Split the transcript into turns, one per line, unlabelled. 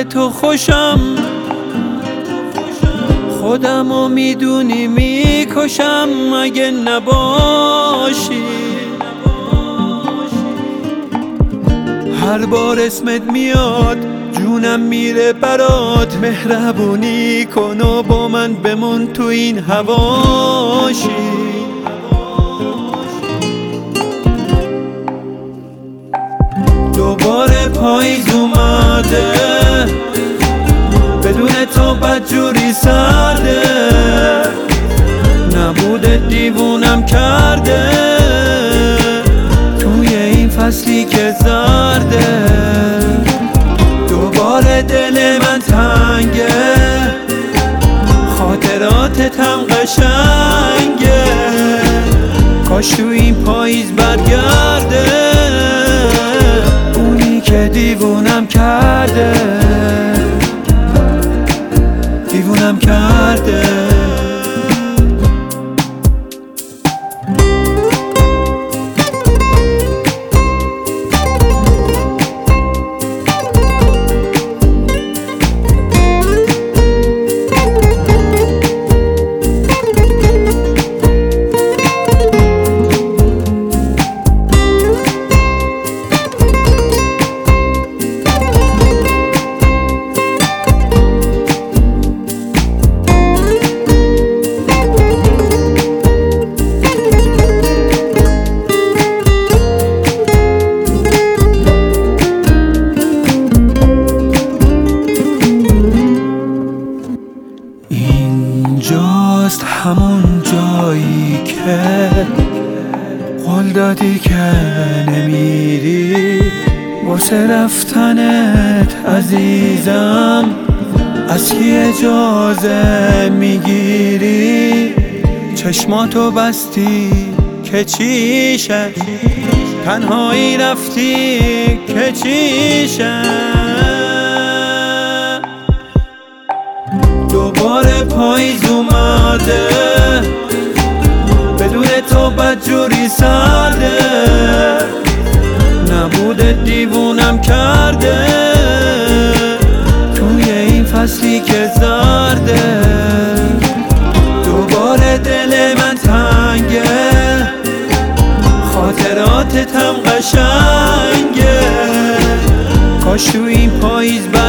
تو خوشم، خودمو میدونی میکشم اگه نباشی. هر بار اسمت میاد جونم میره برات، مهربونی کن و با من بمون تو این هواشی. دوباره پاییز اومده، بدون تو بدجوری سرده، نبوده دیوونم کرده توی این فصلی که زرده. دوباره دل من تنگه، خاطراتت هم قشنگه، کاش تو این پاییز برگرده اونی که دیوونم کرده، دیوونم کرده. اینجاست همون جایی که قول دادی که نمیری، واسه رفتنت عزیزم از کی اجازه میگیری؟ چشماتو بستی که چیشه، تنهایی رفتی که چیشه. دوباره پاییز اومده، بدون تو بدجوری سرده، نبوده دیوونم کرده توی این فصلی که زرده. دوباره دل من تنگه، خاطراتت هم قشنگه، کاش تو این پاییز